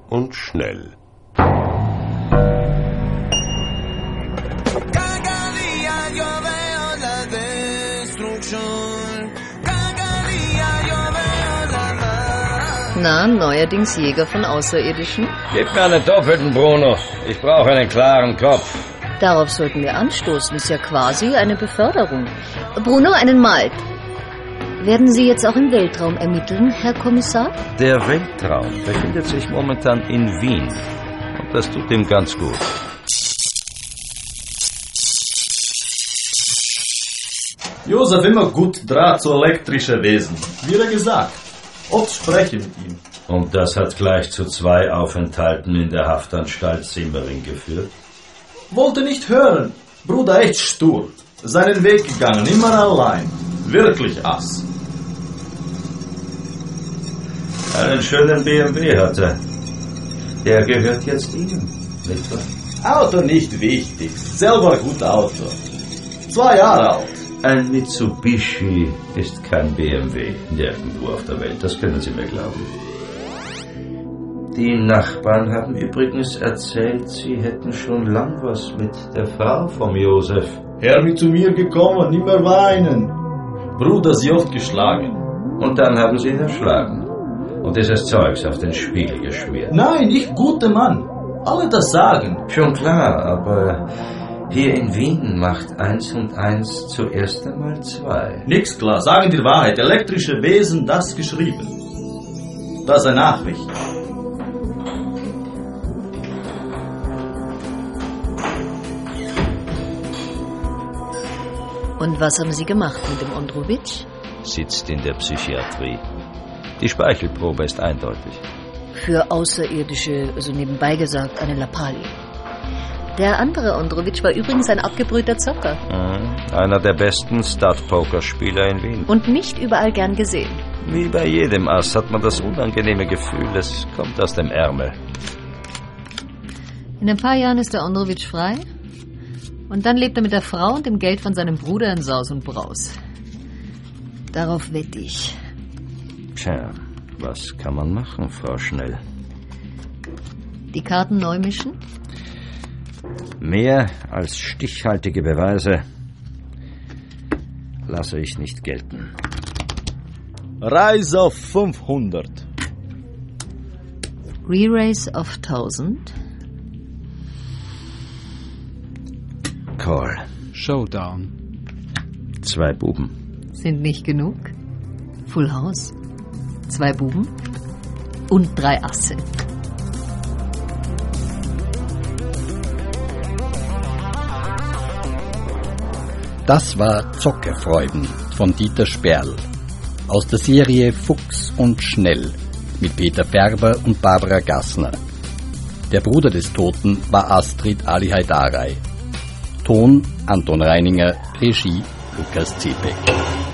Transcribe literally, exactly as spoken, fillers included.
und Schnell. Na, neuerdings Jäger von Außerirdischen? Gib mir einen doppelten, Bruno. Ich brauche einen klaren Kopf. Darauf sollten wir anstoßen. Ist ja quasi eine Beförderung. Bruno, einen Malt. Werden Sie jetzt auch im Weltraum ermitteln, Herr Kommissar? Der Weltraum befindet sich momentan in Wien. Und das tut ihm ganz gut. Josef immer gut Draht zu elektrischen Wesen. Wie er gesagt. Oft spreche mit ihm. Und das hat gleich zu zwei Aufenthalten in der Haftanstalt Simmering geführt? Wollte nicht hören. Bruder echt stur. Seinen Weg gegangen, immer allein. Wirklich Ass. Einen schönen B M W hatte. Der gehört jetzt Ihnen, nicht wahr? Auto nicht wichtig. Selber gut Auto. Zwei Jahre alt. Ein Mitsubishi ist kein B M W, nirgendwo auf der Welt, das können Sie mir glauben. Die Nachbarn haben übrigens erzählt, Sie hätten schon lang was mit der Frau vom Josef. Er mit zu mir gekommen, nicht mehr weinen. Bruder, sie oft geschlagen. Und dann haben Sie ihn erschlagen. Und dieses Zeugs auf den Spiegel geschmiert. Nein, ich guter Mann. Alle das sagen. Schon klar, aber hier in Wien macht eins und eins zuerst einmal zwei. Nix klar, sagen die Wahrheit. Elektrische Wesen, das geschrieben. Das ist eine Nachricht. Und was haben Sie gemacht mit dem Ondrowitsch? Sitzt in der Psychiatrie. Die Speichelprobe ist eindeutig. Für Außerirdische, also nebenbei gesagt, eine Lappalie. Der andere Ondrowitsch war übrigens ein abgebrühter Zocker. Mhm. Einer der besten Stud-Poker-Spieler in Wien. Und nicht überall gern gesehen. Wie bei jedem Ass hat man das unangenehme Gefühl, es kommt aus dem Ärmel. In ein paar Jahren ist der Ondrowitsch frei. Und dann lebt er mit der Frau und dem Geld von seinem Bruder in Saus und Braus. Darauf wette ich. Tja, was kann man machen, Frau Schnell? Die Karten neu mischen? Mehr als stichhaltige Beweise lasse ich nicht gelten. Reise auf fünfhundert. Re-Race auf tausend. Call. Showdown. Zwei Buben. Sind nicht genug? Full House. Zwei Buben und drei Asse. Das war Zockefreuden von Dieter Sperl aus der Serie Fuchs und Schnell mit Peter Färber und Barbara Gassner. Der Bruder des Toten war Astrid Ali Haidaray. Ton Anton Reininger, Regie Lukas Zepek.